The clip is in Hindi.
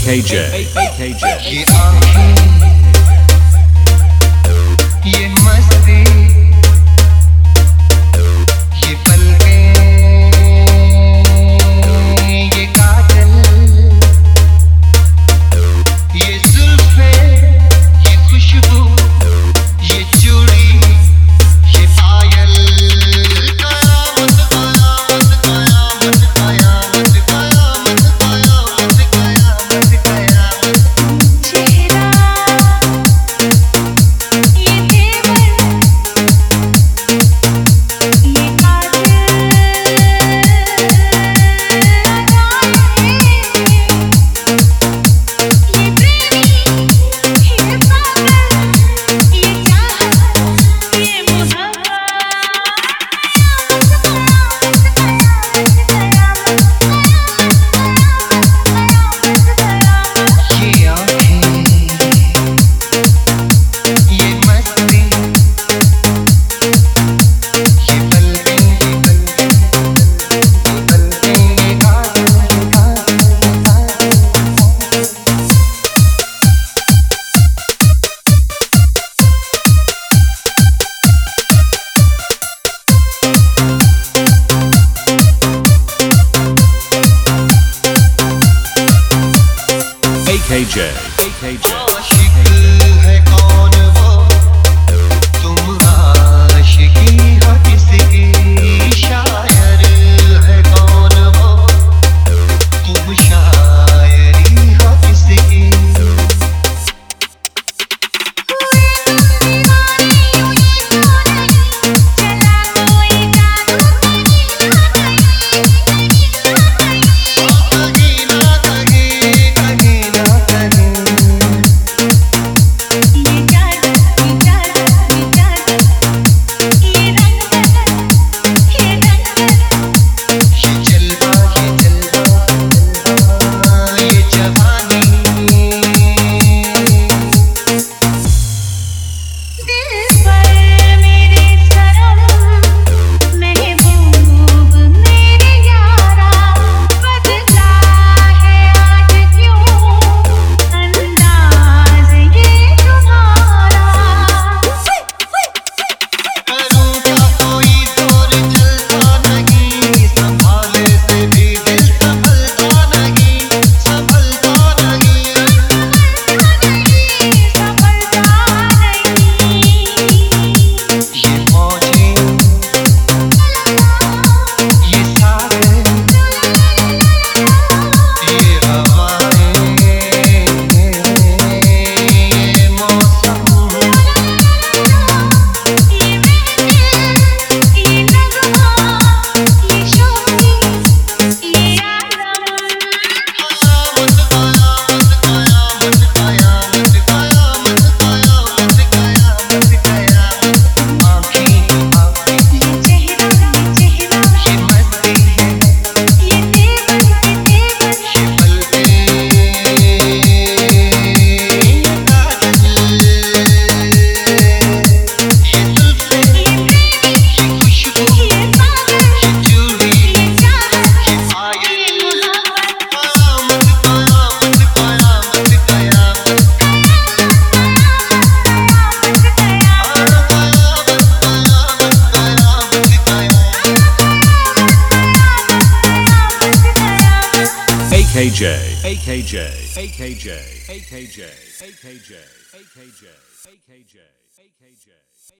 AKJ ये आँखें, ये मस्ती, ये पलकें, ये काजल, ये जुल्फें, ये खुशबू, ये चूड़ी, ये पायल, कयामत कयामत कयामत कयामत कयामत कयामत कयामत कयामत। चेहरा ये तेवर ये कातिल ये प्रेमी ये पागल ये चाहत ये मोहब्बत ये आँखें, ये मस्ती, ये पलकें, ये पलकें, ये काजल, ये काजल, ये काजल। AKJ आशिक है कौन वो, तुम आशिकी हो किसकी, शायर है कौन वो, तुम शायरी हो किसकी। कहीं ना कहीं, कहीं ना कहीं, ये जलवा, ये जवानी, करूँ क्या कोई जोर चलता नहीं, संभाले से भी दिल संभलता नहीं, संभलता नहीं। ये मौजें, ये सागर, ये हवाएं, ये मौसम, कयामत कयामत कयामत कयामत कयामत कयामत कयामत। आँखें, ये मस्ती है, ये पलकें, ये काजल, ये जुल्फें, ये खुशबू, ये चूड़ी, ये पायल, कयामत कयामत कयामत कयामत। AKJ AKJ AKJ AKJ AKJ AKJ AKJ AKJ